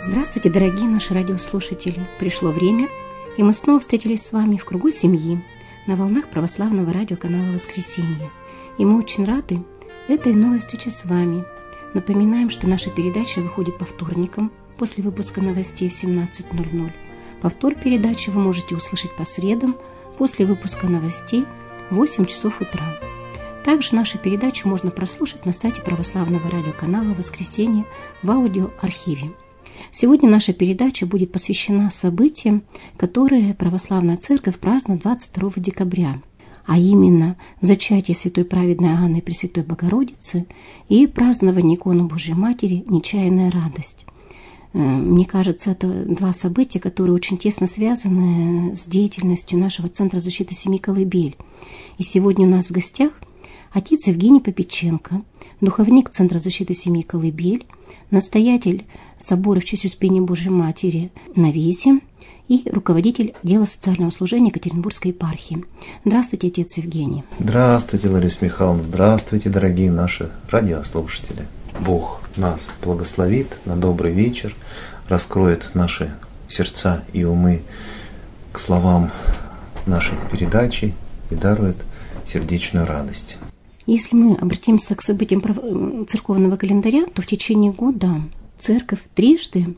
Здравствуйте, дорогие наши радиослушатели! Пришло время, и мы снова встретились с вами в кругу семьи на волнах православного радиоканала «Воскресенье». И мы очень рады этой новой встрече с вами. Напоминаем, что наша передача выходит по вторникам после выпуска новостей в 17:00. Повтор передачи вы можете услышать по средам после выпуска новостей в 8 часов утра. Также нашу передачу можно прослушать на сайте православного радиоканала «Воскресенье» в аудиоархиве. Сегодня наша передача будет посвящена событиям, которые Православная Церковь празднует 22 декабря, а именно зачатие Святой Праведной Анны Пресвятой Богородицы и празднование иконы Божьей Матери «Нечаянная радость». Мне кажется, это два события, которые очень тесно связаны с деятельностью нашего Центра защиты семьи «Колыбель». И сегодня у нас в гостях отец Евгений Попеченко, духовник Центра защиты семьи «Колыбель», настоятель собора в честь Успения Божьей Матери на Визе и руководитель дела социального служения Екатеринбургской епархии. Здравствуйте, отец Евгений. Здравствуйте, Лариса Михайловна. Здравствуйте, дорогие наши радиослушатели. Бог нас благословит на добрый вечер, раскроет наши сердца и умы к словам нашей передачи и дарует сердечную радость. Если мы обратимся к событиям церковного календаря, то в течение года Церковь трижды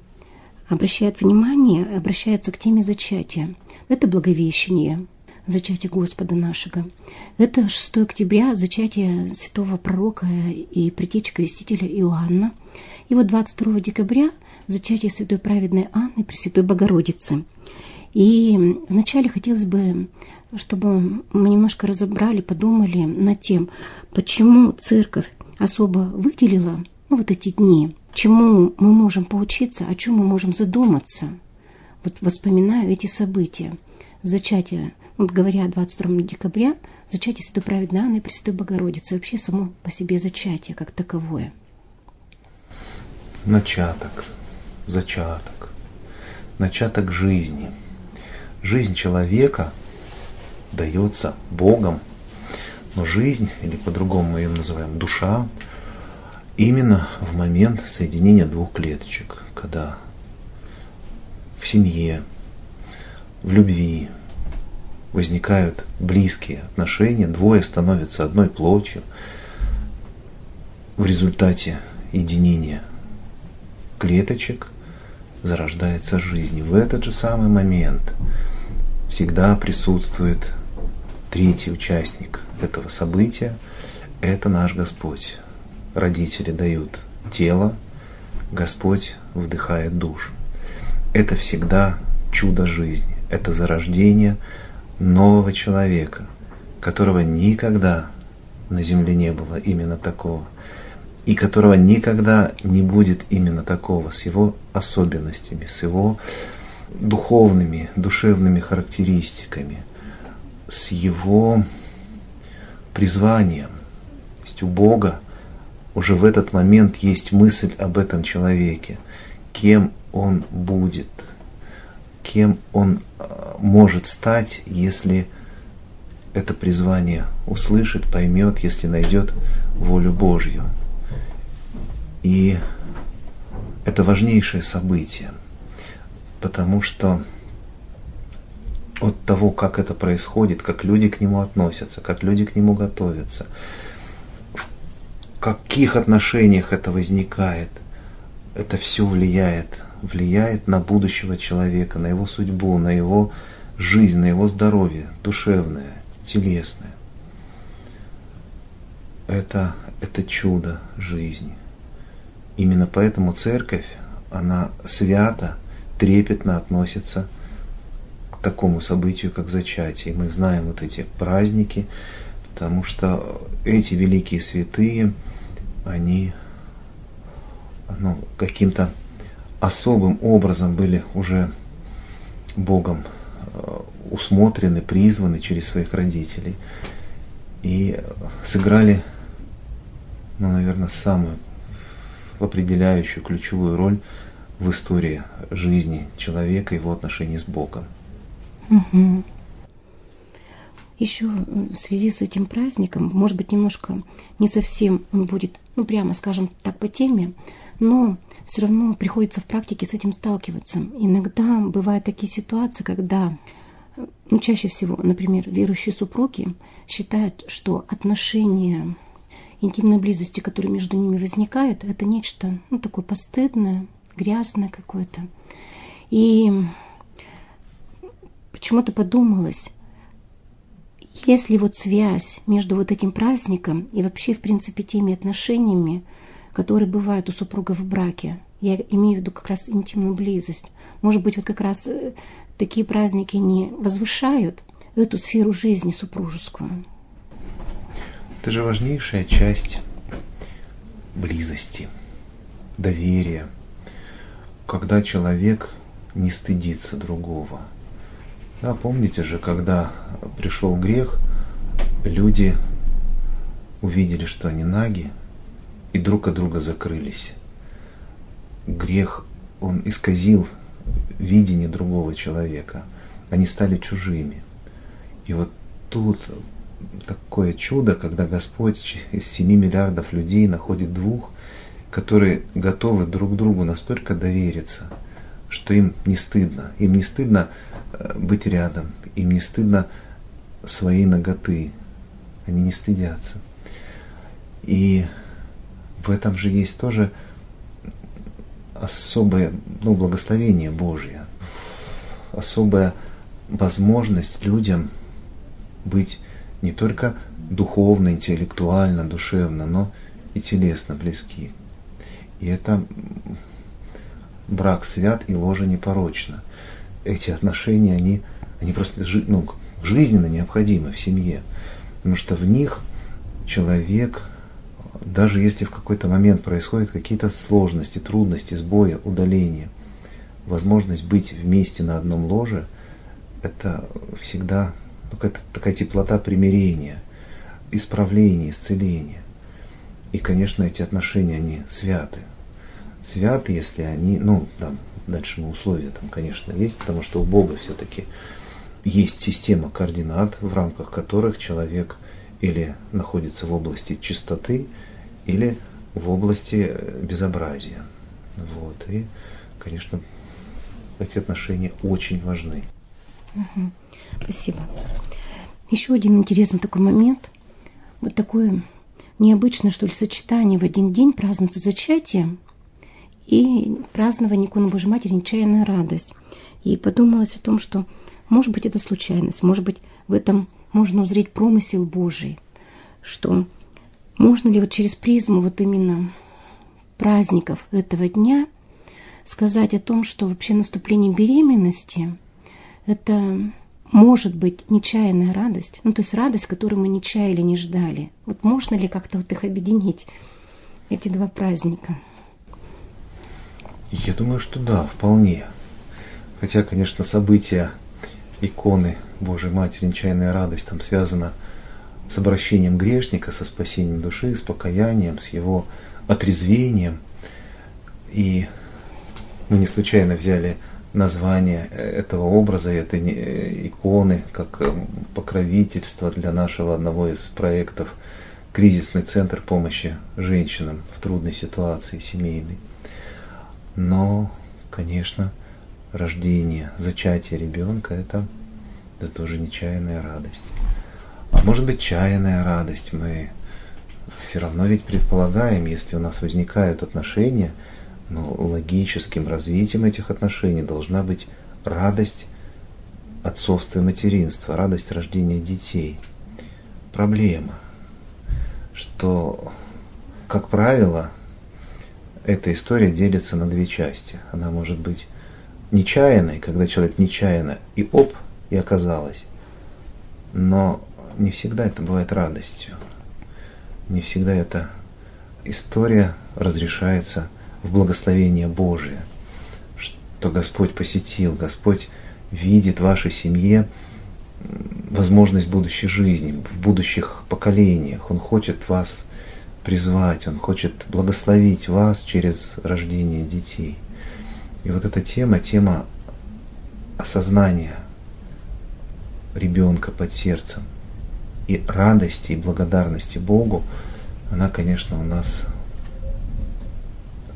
обращается к теме зачатия. Это Благовещение, зачатие Господа нашего. Это 6 октября, зачатие святого пророка и предтечи крестителя Иоанна. И вот 22 декабря зачатие Святой Праведной Анны Пресвятой Богородицы. И вначале хотелось бы, чтобы мы немножко разобрали, подумали над тем, почему Церковь особо выделила вот эти дни, чему мы можем поучиться, о чем мы можем задуматься, вот вспоминая эти события. Зачатие, вот говоря о 22 декабря, зачатие Святой Праведной Анны и Пресвятой Богородицы, вообще само по себе зачатие как таковое. Начаток жизни. Жизнь человека дается Богом, но жизнь, или по-другому мы ее называем душа, именно в момент соединения двух клеточек, когда в семье, в любви возникают близкие отношения, двое становятся одной плотью. В результате единения клеточек зарождается жизнь. И в этот же самый момент всегда присутствует третий участник этого события – это наш Господь. Родители дают тело, Господь вдыхает душу. Это всегда чудо жизни, это зарождение нового человека, которого никогда на земле не было именно такого, и которого никогда не будет именно такого, с его особенностями, с его духовными, душевными характеристиками, с его призванием. То есть у Бога уже в этот момент есть мысль об этом человеке, кем он будет, кем он может стать, если это призвание услышит, поймет, если найдет волю Божью. И это важнейшее событие, потому что от того, как это происходит, как люди к нему относятся, как люди к нему готовятся, в каких отношениях это возникает, это все влияет на будущего человека, на его судьбу, на его жизнь, на его здоровье душевное, телесное. Это чудо жизни. Именно поэтому Церковь, она свято, трепетно относится к такому событию, как зачатие. Мы знаем вот эти праздники, потому что эти великие святые, они каким-то особым образом были уже Богом усмотрены, призваны через своих родителей и сыграли, наверное, самую определяющую ключевую роль в истории жизни человека и его отношений с Богом. Угу. Еще в связи с этим праздником, может быть, немножко не совсем он будет, прямо скажем так, по теме, но все равно приходится в практике с этим сталкиваться. Иногда бывают такие ситуации, когда, чаще всего, например, верующие супруги считают, что отношения интимной близости, которые между ними возникают, это нечто такое постыдное, грязное какое-то. И почему-то подумалось, если связь между этим праздником и вообще, в принципе, теми отношениями, которые бывают у супругов в браке, я имею в виду как раз интимную близость, может быть, как раз такие праздники не возвышают эту сферу жизни супружескую. Это же важнейшая часть близости, доверия, когда человек не стыдится другого. Да, помните же, когда пришел грех, люди увидели, что они наги, и друг от друга закрылись. Грех, он исказил видение другого человека. Они стали чужими. И тут такое чудо, когда Господь из 7 миллиардов людей находит 2, которые готовы друг другу настолько довериться, что им не стыдно. Им не стыдно быть рядом, им не стыдно своей наготы. Они не стыдятся. И в этом же есть тоже особое благословение Божье, особая возможность людям быть не только духовно, интеллектуально, душевно, но и телесно близки. И это брак свят и ложа непорочна. Эти отношения, они просто жизненно необходимы в семье. Потому что в них человек, даже если в какой-то момент происходят какие-то сложности, трудности, сбои, удаления, возможность быть вместе на одном ложе, это всегда какая-то такая теплота примирения, исправления, исцеления. И, конечно, эти отношения, они святы. Святы, если они, дальше условия там, конечно, есть, потому что у Бога все-таки есть система координат, в рамках которых человек или находится в области чистоты, или в области безобразия. И, конечно, эти отношения очень важны. Спасибо. Еще один интересный такой момент. Такое необычное, сочетание в один день празднуется зачатие и празднование иконы Божьей Матери «Нечаянная радость». И подумалось о том, что, может быть, это случайность, может быть, в этом можно узреть промысел Божий, что можно ли через призму именно праздников этого дня сказать о том, что вообще наступление беременности – это может быть нечаянная радость, то есть радость, которую мы не чаяли, не ждали. Можно ли как-то их объединить, эти 2 праздника? Я думаю, что да, вполне. Хотя, конечно, события иконы Божьей Матери «Нечаянная радость» там связано с обращением грешника, со спасением души, с покаянием, с его отрезвением. И мы не случайно взяли название этого образа, этой иконы, как покровительство для нашего одного из проектов «Кризисный центр помощи женщинам в трудной ситуации семейной». Но, конечно, рождение, зачатие ребенка – это тоже нечаянная радость. А может быть, чаянная радость. Мы все равно ведь предполагаем, если у нас возникают отношения, логическим развитием этих отношений должна быть радость отцовства и материнства, радость рождения детей. Проблема, что, как правило, эта история делится на 2 части. Она может быть нечаянной, когда человек нечаянно и оказалось. Но не всегда это бывает радостью. Не всегда эта история разрешается в благословение Божие, что Господь посетил, Господь видит в вашей семье возможность будущей жизни, в будущих поколениях. Он хочет вас призвать, Он хочет благословить вас через рождение детей. И эта тема осознания ребенка под сердцем и радости, и благодарности Богу, она, конечно, у нас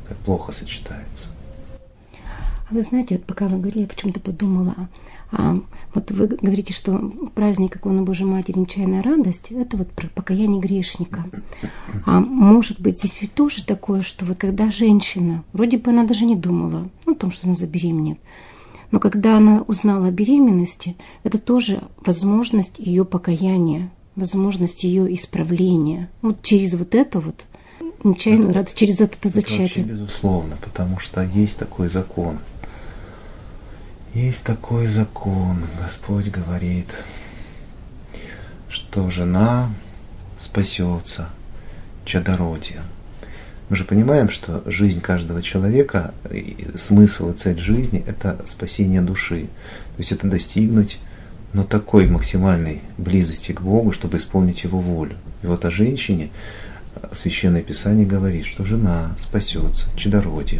как плохо сочетается. А вы знаете, вот пока вы говорили, я почему-то подумала, вот вы говорите, что праздник иконы Божией Матери, нечаянная радость, это вот про покаяние грешника. А может быть, здесь ведь тоже такое, что вот когда женщина, вроде бы она даже не думала о том, что она забеременеет, но когда она узнала о беременности, это тоже возможность ее покаяния, возможность ее исправления. Вот через вот эту вот нечаянную радость, через это зачатие. Это вообще безусловно, потому что есть такой закон. Есть такой закон. Господь говорит, что жена спасется чадородием. Мы же понимаем, что жизнь каждого человека, смысл и цель жизни – это спасение души. То есть это достигнуть, но такой максимальной близости к Богу, чтобы исполнить Его волю. И вот о женщине Священное Писание говорит, что жена спасется чадородием,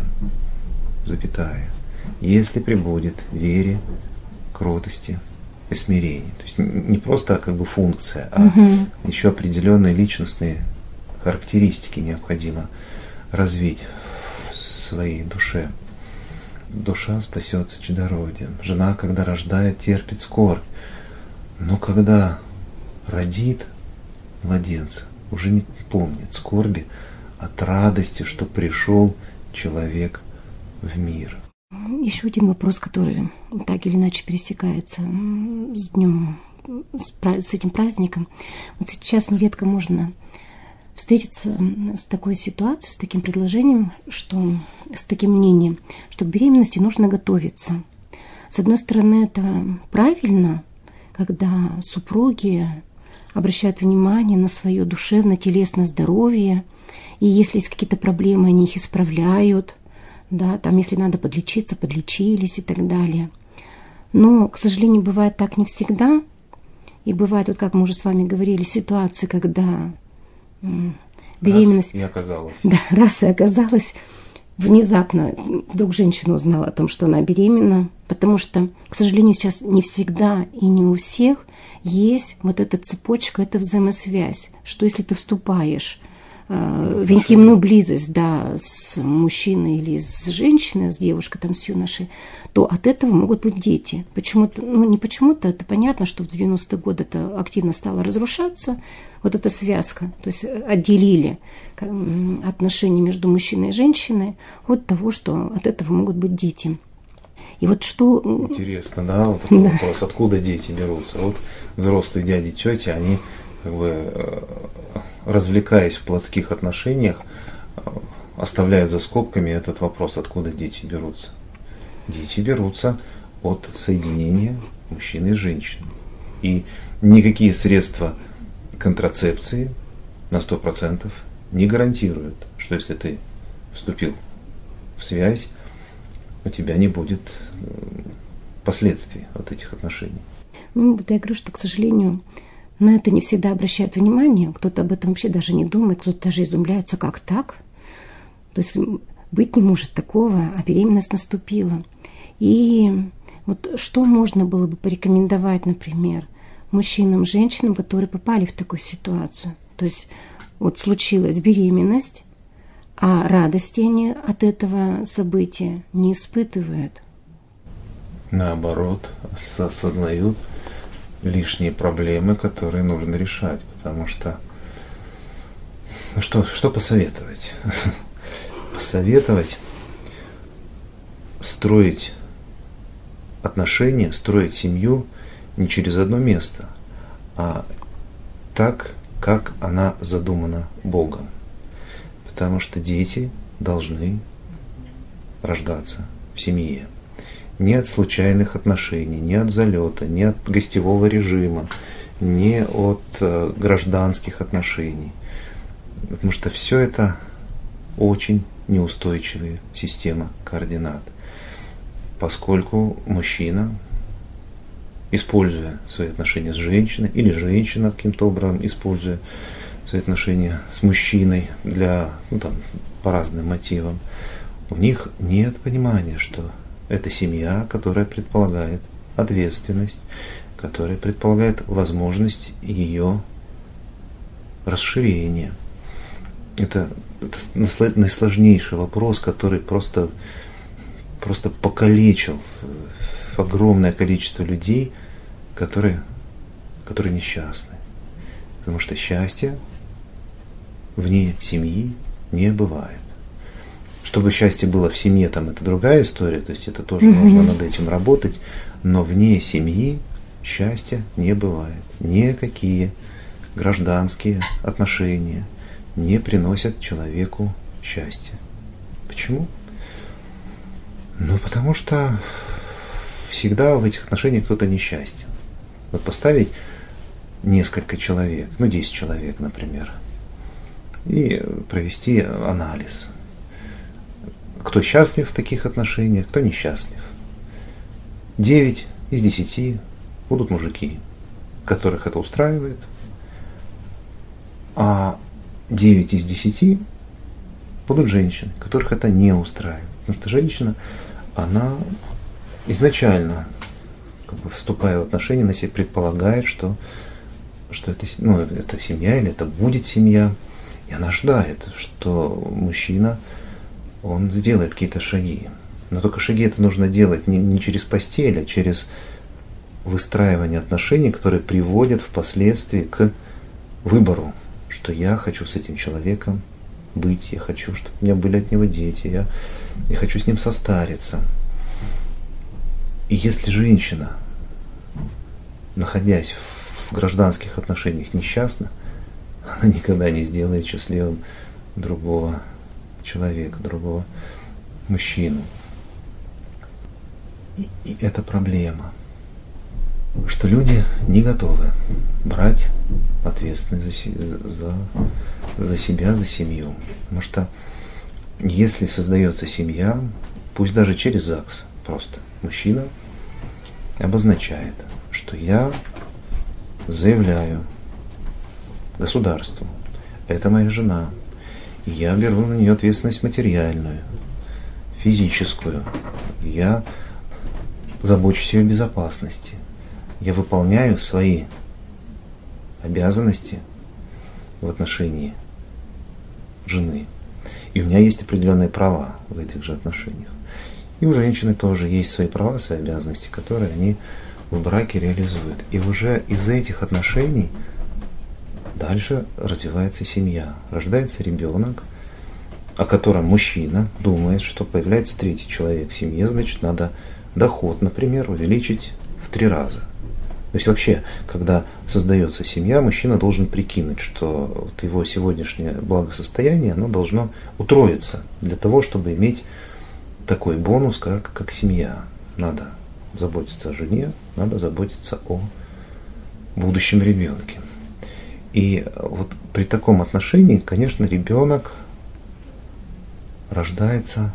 запятая, если пребудет в вере, кротости и смирении. То есть не просто как бы функция, а еще определенные личностные характеристики необходимо развить в своей душе. Душа спасется чадородием. Жена, когда рождает, терпит скорбь. Но когда родит младенца, уже не помнит скорби от радости, что пришел человек в мир. Еще один вопрос, который так или иначе пересекается с днем, с этим праздником. Вот сейчас нередко можно встретиться с такой ситуацией, с таким предложением, с таким мнением, что к беременности нужно готовиться. С одной стороны, это правильно, когда супруги обращают внимание на свое душевно-телесное здоровье, и если есть какие-то проблемы, они их исправляют, да, там, если надо подлечиться, подлечились и так далее. Но, к сожалению, бывает так не всегда, и бывает, вот как мы уже с вами говорили, ситуации, когда беременность... Раз и оказалась, внезапно вдруг женщина узнала о том, что она беременна, потому что, к сожалению, сейчас не всегда и не у всех есть вот эта цепочка, эта взаимосвязь, что если ты вступаешь в интимную близость, да, с мужчиной или с женщиной, с девушкой, там, с юношей, то от этого могут быть дети. Почему-то, не почему-то, это понятно, что в 90-е годы это активно стало разрушаться, вот эта связка, то есть отделили отношения между мужчиной и женщиной от того, что от этого могут быть дети. И вот что... Интересно, да, вот такой вопрос, откуда дети берутся? Вот взрослые дяди, тети, они как бы, развлекаясь в плотских отношениях, оставляют за скобками этот вопрос, откуда дети берутся. Дети берутся от соединения мужчины и женщины. И никакие средства контрацепции на 100% не гарантируют, что если ты вступил в связь, у тебя не будет последствий от этих отношений. Вот я говорю, что, к сожалению, на это не всегда обращают внимание. Кто-то об этом вообще даже не думает, кто-то даже изумляется, как так? То есть быть не может такого, а беременность наступила. И вот что можно было бы порекомендовать, например, мужчинам, женщинам, которые попали в такую ситуацию? То есть вот случилась беременность, а радости они от этого события не испытывают. Наоборот, осознают лишние проблемы, которые нужно решать, потому что что посоветовать? Посоветовать строить отношения, строить семью не через одно место, а так, как она задумана Богом. Потому что дети должны рождаться в семье. Не от случайных отношений, не от залета, не от гостевого режима, не от гражданских отношений. Потому что все это очень неустойчивая система координат. Поскольку мужчина, используя свои отношения с женщиной, или женщина каким-то образом используя свои отношения с мужчиной для, по разным мотивам, у них нет понимания, что это семья, которая предполагает ответственность, которая предполагает возможность ее расширения. это наисложнейший вопрос, который просто покалечил огромное количество людей, которые несчастны. Потому что счастья вне семьи не бывает. Чтобы счастье было в семье, там это другая история, то есть это тоже нужно над этим работать, но вне семьи счастья не бывает. Никакие гражданские отношения не приносят человеку счастья. Почему? Ну, потому что всегда в этих отношениях кто-то несчастен. Вот поставить несколько человек, 10 человек, например, и провести анализ. Кто счастлив в таких отношениях, кто несчастлив. 9 из 10 будут мужики, которых это устраивает, а 9 из 10 будут женщины, которых это не устраивает. Потому что женщина, она изначально, вступая в отношения, на себя предполагает, что это семья или это будет семья. И она ожидает, что мужчина, он сделает какие-то шаги. Но только шаги это нужно делать не через постель, а через выстраивание отношений, которые приводят впоследствии к выбору, что я хочу с этим человеком быть, я хочу, чтобы у меня были от него дети, я хочу с ним состариться. И если женщина, находясь в гражданских отношениях, несчастна, она никогда не сделает счастливым другого человека, другого мужчину. И это проблема, что люди не готовы брать ответственность за себя, за семью. Потому что если создается семья, пусть даже через ЗАГС, просто мужчина обозначает, что я заявляю государству, это моя жена, я беру на нее ответственность материальную, физическую, я забочусь о ее безопасности, я выполняю свои обязанности в отношении жены, и у меня есть определенные права в этих же отношениях. И у женщины тоже есть свои права, свои обязанности, которые они в браке реализуют. И уже из этих отношений дальше развивается семья, рождается ребенок, о котором мужчина думает, что появляется третий человек в семье, значит, надо доход, например, увеличить в 3 раза. То есть вообще, когда создается семья, мужчина должен прикинуть, что вот его сегодняшнее благосостояние, оно должно утроиться для того, чтобы иметь такой бонус, как семья. Надо заботиться о жене, надо заботиться о будущем ребенке. И вот при таком отношении, конечно, ребенок рождается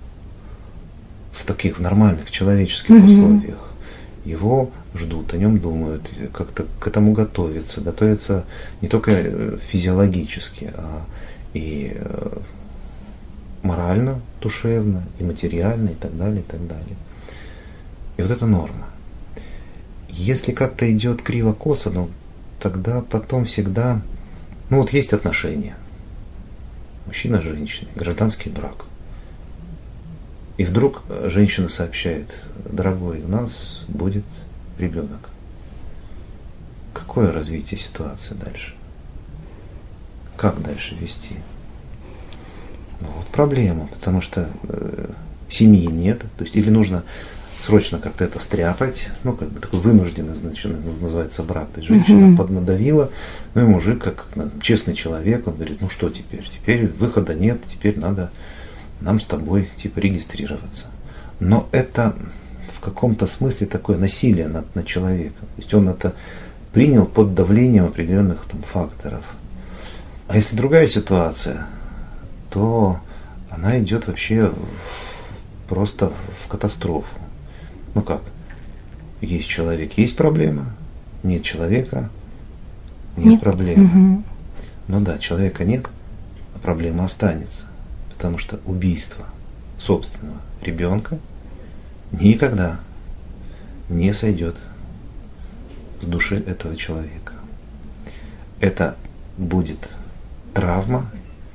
в нормальных человеческих условиях. Его ждут, о нем думают, как-то к этому готовятся не только физиологически, а и морально, душевно, и материально, и так далее, и так далее. И вот это норма. Если как-то идет криво-косо, тогда потом всегда, есть отношения. Мужчина с женщиной, гражданский брак. И вдруг женщина сообщает: дорогой, у нас будет ребенок. Какое развитие ситуации дальше? Как дальше вести? Вот проблема, потому что семьи нет, то есть или нужно срочно как-то это стряпать, такой вынужденный, называется брак. То есть женщина поднадавила, и мужик, как честный человек, он говорит: что теперь? Теперь выхода нет, теперь надо нам с тобой регистрироваться. Но это в каком-то смысле такое насилие над человеком. То есть он это принял под давлением определенных факторов. А если другая ситуация, то она идет вообще просто в катастрофу. Как? Есть человек, есть проблема, нет человека, нет проблемы. Человека нет, а проблема останется. Потому что убийство собственного ребенка никогда не сойдет с души этого человека. Это будет травма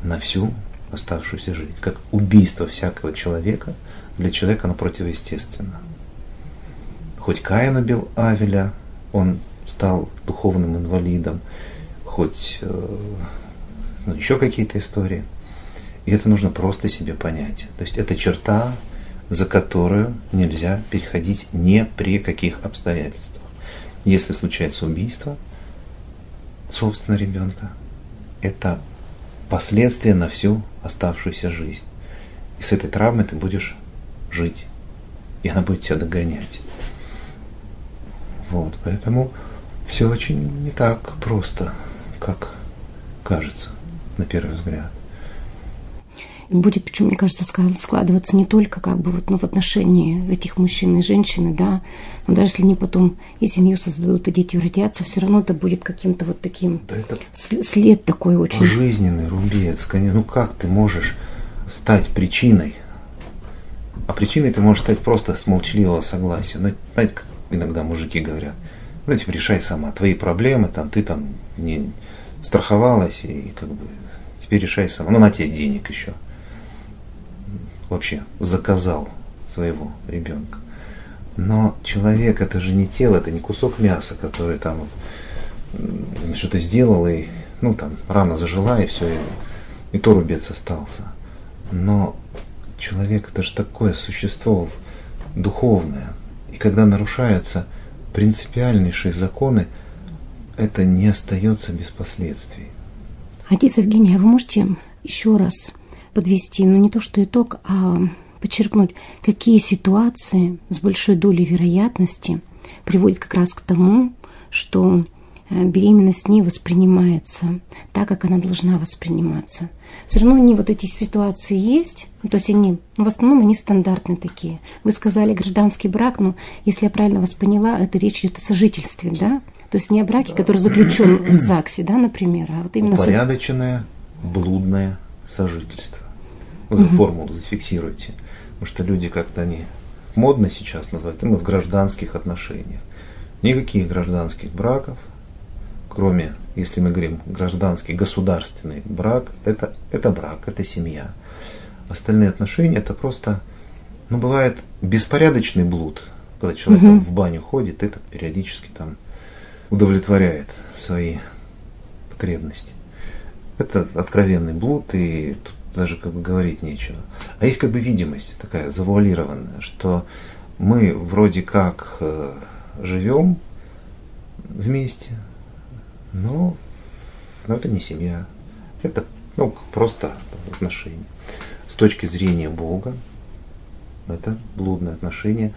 на всю оставшуюся жизнь. Как убийство всякого человека, для человека оно противоестественно. Хоть Каин убил Авеля, он стал духовным инвалидом, хоть еще какие-то истории. И это нужно просто себе понять. То есть это черта, за которую нельзя переходить ни при каких обстоятельствах. Если случается убийство собственного ребенка, это последствия на всю оставшуюся жизнь. И с этой травмой ты будешь жить. И она будет тебя догонять. Вот, поэтому все очень не так просто, как кажется на первый взгляд. Будет, почему, мне кажется, складываться не только в отношении этих мужчин и женщины, да, но даже если они потом и семью создадут, и дети родятся, все равно это будет каким-то вот таким, да, это след такой очень. Жизненный рубец, конечно. Ну как ты можешь стать причиной? А причиной ты можешь стать просто с молчаливого согласия. Ну, знаете, как иногда мужики говорят, ну, решай сама, твои проблемы, ты не страховалась, и теперь решай сама. Ну, на тебе денег еще. Вообще заказал своего ребенка. Но человек — это же не тело, это не кусок мяса, который что-то сделал, и рана зажила, и все, и то рубец остался. Но человек — это же такое существо духовное. И когда нарушаются принципиальнейшие законы, это не остается без последствий. Отец Евгений, а вы можете еще раз подвести, не то что итог, а подчеркнуть, какие ситуации с большой долей вероятности приводят как раз к тому, что беременность не воспринимается так, как она должна восприниматься. Все равно эти ситуации есть, то есть они, в основном они стандартные такие. Вы сказали гражданский брак, но если я правильно вас поняла, это речь идет о сожительстве, да? То есть не о браке, который заключен в ЗАГСе, да, например, а вот именно упорядоченное блудное сожительство. Вы эту формулу зафиксируйте. Потому что люди они модно сейчас называют, мы в гражданских отношениях. Никаких гражданских браков, кроме, если мы говорим гражданский государственный брак, это брак, это семья. Остальные отношения — это просто, бывает беспорядочный блуд, когда человек в баню ходит, это периодически удовлетворяет свои потребности. Это откровенный блуд, и тут даже говорить нечего. А есть видимость такая завуалированная, что мы вроде как живем вместе, но это не семья. Это просто отношения. С точки зрения Бога это блудное отношение.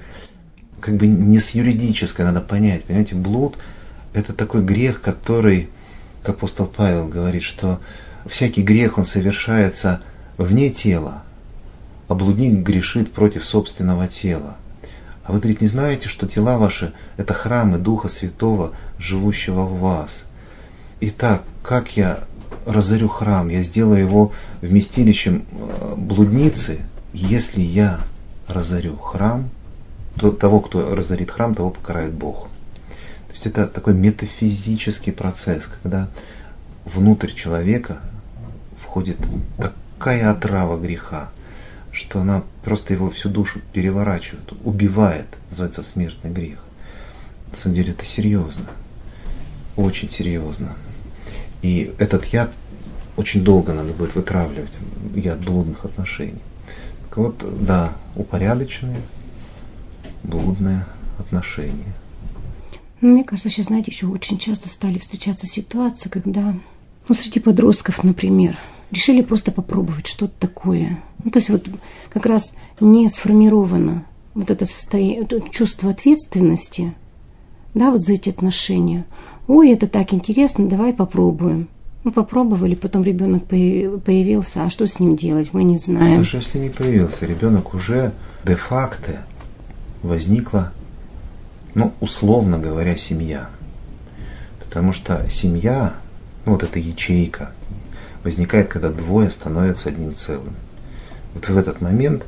Не с юридической надо понять. Понимаете, блуд — это такой грех, который, как апостол Павел говорит, что всякий грех, он совершается вне тела, а блудник грешит против собственного тела. А вы, говорит, не знаете, что тела ваши — это храмы Духа Святого, живущего в вас. Итак, как я разорю храм, я сделаю его вместилищем блудницы, если я разорю храм, то того, кто разорит храм, того покарает Бог. То есть это такой метафизический процесс, когда внутрь человека входит такая отрава греха, что она просто его всю душу переворачивает, убивает, называется смертный грех. На самом деле это серьезно, очень серьезно. И этот яд очень долго надо будет вытравливать, яд блудных отношений. Так вот, да, упорядоченные блудные отношения. Мне кажется, сейчас, знаете, еще очень часто стали встречаться ситуации, когда, среди подростков, например, решили просто попробовать что-то такое. То есть как раз не сформировано это чувство ответственности, да, за эти отношения. Ой, это так интересно, давай попробуем. Попробовали, потом ребенок появился, а что с ним делать, мы не знаем. Даже если не появился ребенок, уже де-факто возникла, условно говоря, семья. Потому что семья, эта ячейка, возникает, когда двое становятся одним целым. В этот момент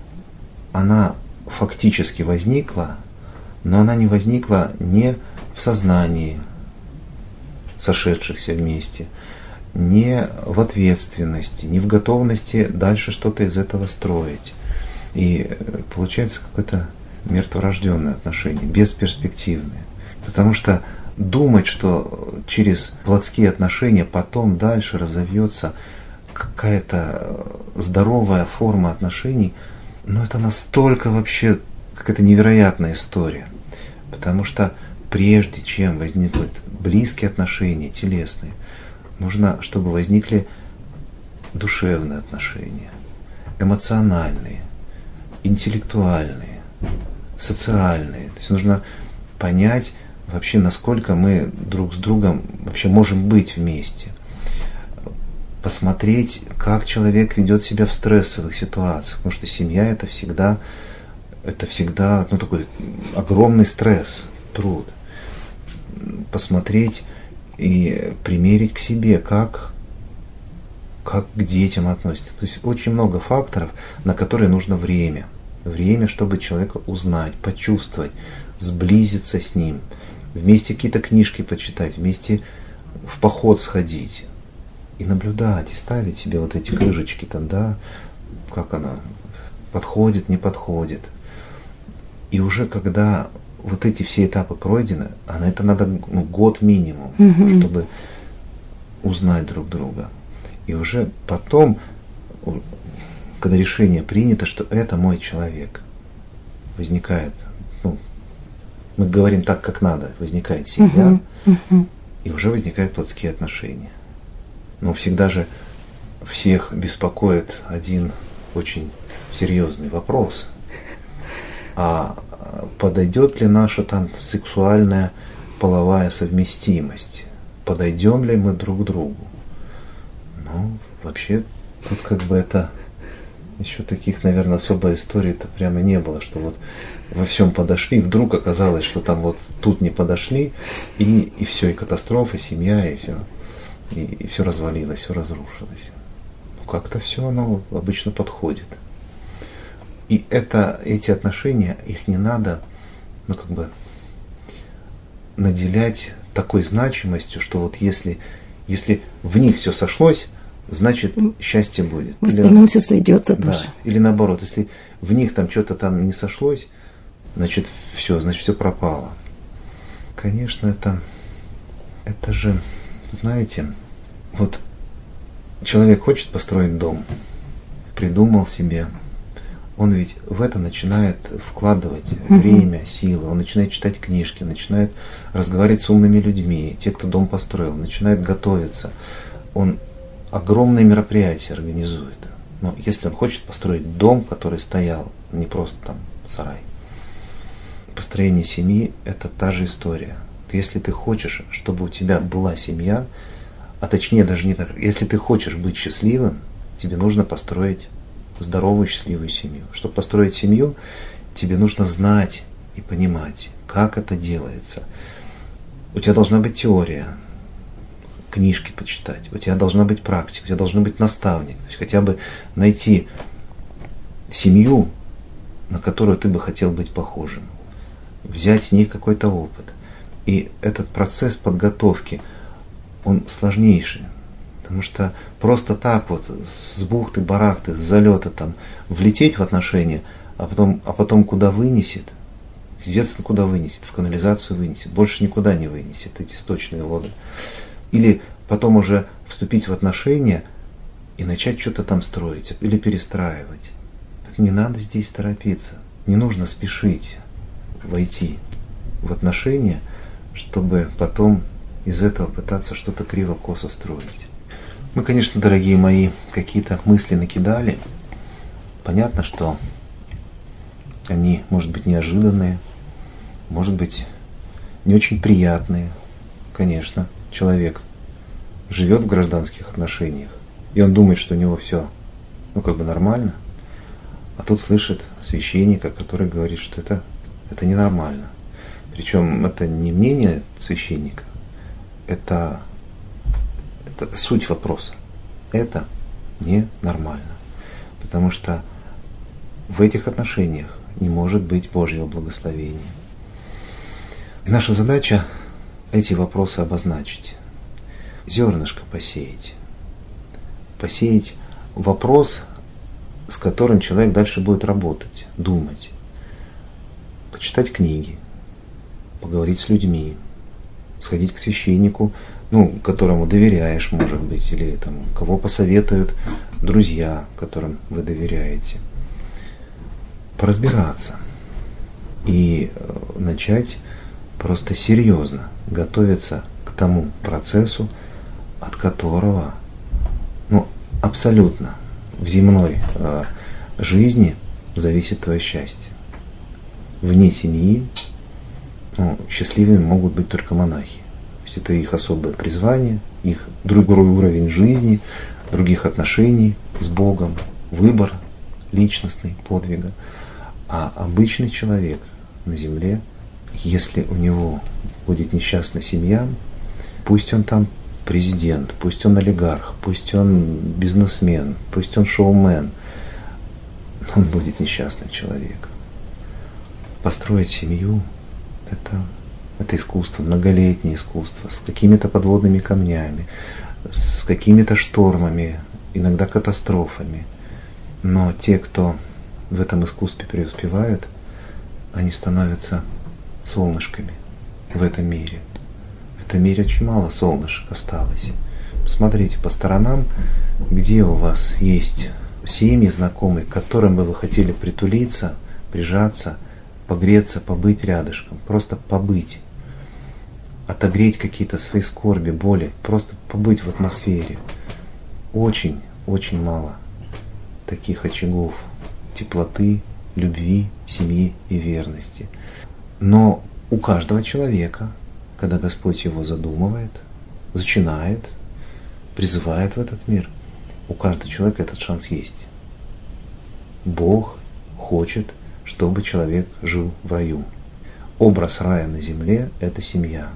она фактически возникла, но она не возникла не в сознании сошедшихся вместе, не в ответственности, не в готовности дальше что-то из этого строить. И получается какое-то мертворожденное отношение, бесперспективное. Потому что думать, что через плотские отношения потом дальше разовьется какая-то здоровая форма отношений, но это настолько вообще какая-то невероятная история. Потому что прежде чем возникнут близкие отношения, телесные, нужно, чтобы возникли душевные отношения, эмоциональные, интеллектуальные, социальные. То есть нужно понять вообще, насколько мы друг с другом вообще можем быть вместе. Посмотреть, как человек ведет себя в стрессовых ситуациях, потому что семья это всегда такой огромный стресс, труд. Посмотреть и примерить к себе, как к детям относятся. То есть очень много факторов, на которые нужно время. Время, чтобы человека узнать, почувствовать, сблизиться с ним, вместе какие-то книжки почитать, вместе в поход сходить. И наблюдать, и ставить себе вот эти крышечки там, да, как она подходит, не подходит. И уже когда вот эти все этапы пройдены, а на это надо год минимум, чтобы узнать друг друга. И уже потом, когда решение принято, что это мой человек, возникает, мы говорим так, как надо, возникает семья, и уже возникают плотские отношения. Но всегда же всех беспокоит один очень серьезный вопрос. А подойдет ли наша там сексуальная половая совместимость? Подойдем ли мы друг к другу? Вообще, тут как бы это еще таких, наверное, особой историй-то прямо не было, что вот во всем подошли, вдруг оказалось, что там вот тут не подошли, и все, и катастрофа, семья, и все. И все развалилось, все разрушилось. Как-то все оно обычно подходит. И эти отношения, их не надо, наделять такой значимостью, что вот если в них все сошлось, значит счастье будет. В остальном все сойдется тоже. Да, или наоборот, если в них там что-то там не сошлось, значит все пропало. Конечно, это же, знаете, вот человек хочет построить дом, придумал себе, он ведь в это начинает вкладывать время, силы, он начинает читать книжки, начинает разговаривать с умными людьми, те, кто дом построил, начинает готовиться, он огромные мероприятия организует. Но если он хочет построить дом, который стоял, не просто там сарай, построение семьи – это та же история. Если ты хочешь, чтобы у тебя была семья, а точнее даже не так, если ты хочешь быть счастливым, тебе нужно построить здоровую, счастливую семью. Чтобы построить семью, тебе нужно знать и понимать, как это делается. У тебя должна быть теория, книжки почитать, у тебя должна быть практика, у тебя должен быть наставник. То есть хотя бы найти семью, на которую ты бы хотел быть похожим. Взять с них какой-то опыт. И этот процесс подготовки, он сложнейший. Потому что просто так вот с бухты-барахты, с залета там влететь в отношения, а потом куда вынесет, известно куда вынесет, в канализацию вынесет, больше никуда не вынесет эти сточные воды. Или потом уже вступить в отношения и начать что-то там строить или перестраивать. Не надо здесь торопиться, не нужно спешить войти в отношения, чтобы потом из этого пытаться что-то криво-косо строить. Мы, конечно, дорогие мои, какие-то мысли накидали. Понятно, что они, может быть, неожиданные, может быть, не очень приятные. Конечно, человек живет в гражданских отношениях, и он думает, что у него все, нормально, а тут слышит священника, который говорит, что это ненормально. Причем это не мнение священника, это суть вопроса. Это ненормально. Потому что в этих отношениях не может быть Божьего благословения. И наша задача эти вопросы обозначить, зернышко посеять. посеять вопрос, с которым человек дальше будет работать, думать, почитать книги, поговорить с людьми, сходить к священнику, которому доверяешь, может быть, или кого посоветуют друзья, которым вы доверяете. Поразбираться и начать просто серьезно готовиться к тому процессу, от которого абсолютно в земной жизни зависит твое счастье. Вне семьи счастливыми могут быть только монахи. То есть это их особое призвание, их другой уровень жизни, других отношений с Богом, выбор личностный, подвига. А обычный человек на земле, если у него будет несчастная семья, пусть он там президент, пусть он олигарх, пусть он бизнесмен, пусть он шоумен, он будет несчастный человек. Построить семью – это искусство, многолетнее искусство, с какими-то подводными камнями, с какими-то штормами, иногда катастрофами. Но те, кто в этом искусстве преуспевают, они становятся солнышками в этом мире. В этом мире очень мало солнышек осталось. Посмотрите по сторонам, где у вас есть семьи знакомые, к которым бы вы хотели притулиться, прижаться, погреться, побыть рядышком, просто побыть, отогреть какие-то свои скорби, боли, просто побыть в атмосфере. Очень, очень мало таких очагов теплоты, любви, семьи и верности. Но у каждого человека, когда Господь его задумывает, зачинает, призывает в этот мир, у каждого человека этот шанс есть. Бог хочет, чтобы человек жил в раю. Образ рая на земле – это семья,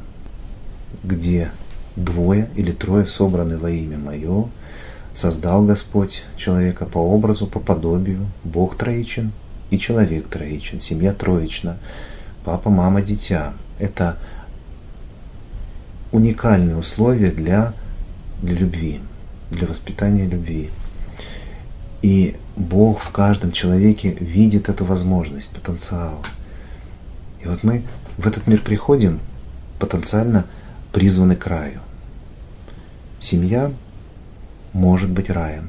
где 2 или 3 собраны во имя Мое. Создал Господь человека по образу, по подобию. Бог троичен и человек троичен, семья троична. Папа, мама, дитя. Это уникальные условия для любви, для воспитания любви. И Бог в каждом человеке видит эту возможность, потенциал. И вот мы в этот мир приходим, потенциально призваны к раю. Семья может быть раем,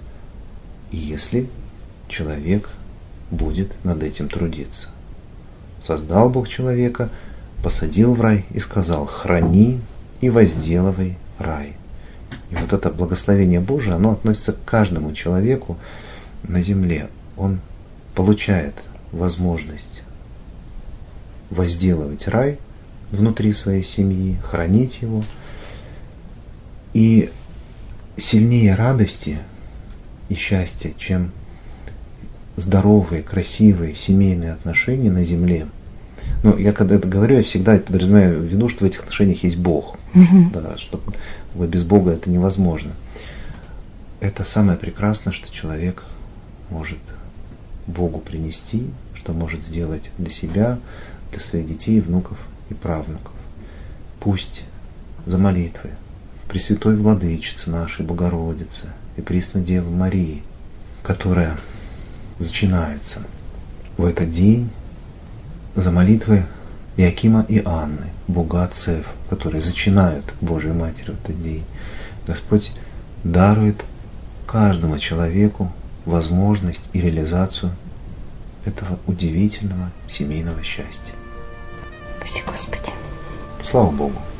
если человек будет над этим трудиться. Создал Бог человека, посадил в рай и сказал: храни и возделывай рай. И вот это благословение Божие, оно относится к каждому человеку на земле. Он получает возможность возделывать рай внутри своей семьи, хранить его. И сильнее радости и счастья, чем здоровые, красивые семейные отношения на земле. Я когда это говорю, я всегда подразумеваю в виду, что в этих отношениях есть Бог. Да, что без Бога это невозможно. Это самое прекрасное, что человек может Богу принести, что может сделать для себя, для своих детей, внуков и правнуков. Пусть за молитвы Пресвятой Владычицы нашей Богородицы и Пресной Девы Марии, которая зачинается в этот день, за молитвы Иакима и Анны, богоотцев, которые зачинают Божию Матерь в этот день, Господь дарует каждому человеку возможность и реализацию этого удивительного семейного счастья. Спаси Господи. Слава Богу.